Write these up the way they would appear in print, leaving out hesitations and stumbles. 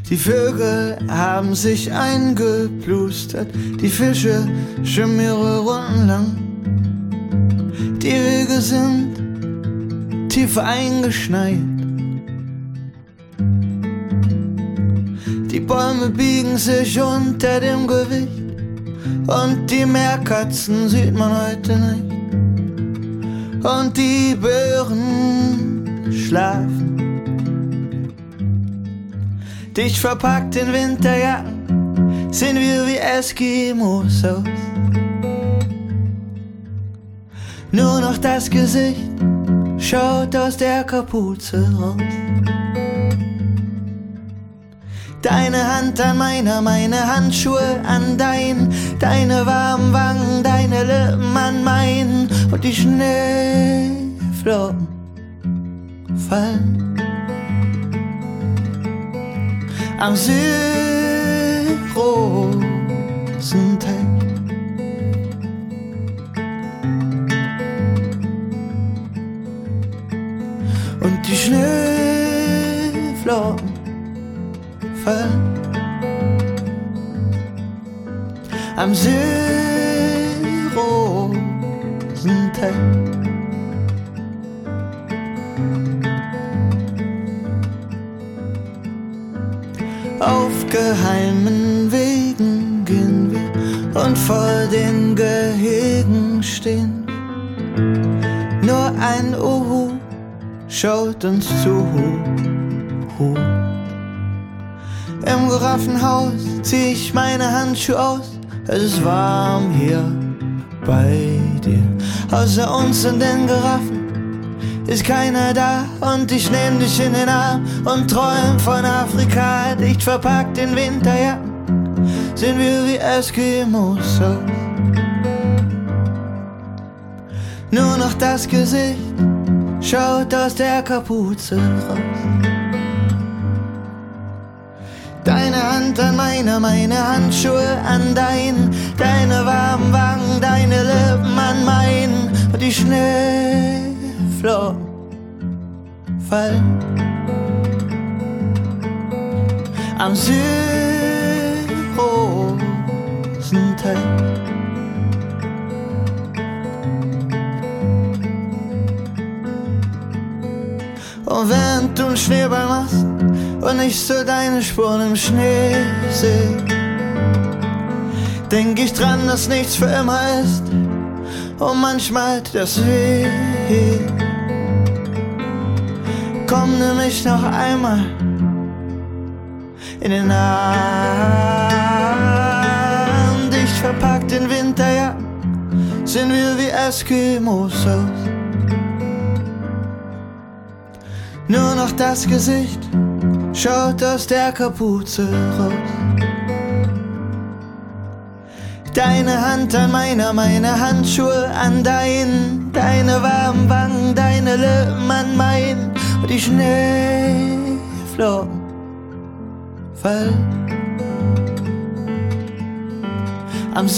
Die Vögel haben sich eingeplustert, die Fische schwimmen ihre Runden lang. Die Wege sind tief eingeschneit. Die Bäume biegen sich unter dem Gewicht und die Meerkatzen sieht man heute nicht. Und die Bären schlafen. Dicht verpackt in Winterjacken sehen wir wie Eskimos aus. Nur noch das Gesicht schaut aus der Kapuze raus. Deine Hand an meiner, meine Handschuhe an deine warmen Wangen, deine Lippen an meinen und die Schneeflocken fallen am Südrosenteich. Und die Schneeflocken fallen am Südrosenteich. Auf geheimen Wegen gehen wir und vor den Gehegen stehen wir. Nur ein Uhu schaut uns zu. Im Giraffenhaus zieh ich meine Handschuhe aus. Es ist warm hier bei dir. Außer uns und den Giraffen ist keiner da und ich nehm dich in den Arm und träum von Afrika. Dicht verpackt in Winterjacken sind wir wie Eskimos aus. Nur noch das Gesicht schaut aus der Kapuze raus. Deine Hand an meiner, meine Handschuhe an deine warmen Wangen, deine Lippen an meinen und die Schneeflocken fallen am Südrosenteich. Und während du einen Schneeball machst und ich so deine Spuren im Schnee seh, denk ich dran, dass nichts für immer ist und manchmal tut das weh. Komm, nimm mich noch einmal in den Arm. Dicht verpackt in Winterjacken sind wir wie Eskimos aus. Nur noch das Gesicht schaut aus der Kapuze raus. Deine Hand an meiner, meine Handschuhe an deine warmen Wangen, deine Lippen an meinen und die Schneeflocken fallen am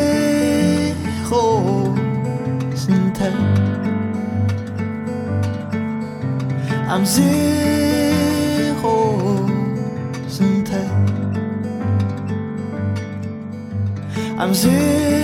Südrosenteich. Am Südrosenteich. Am Südrosenteich.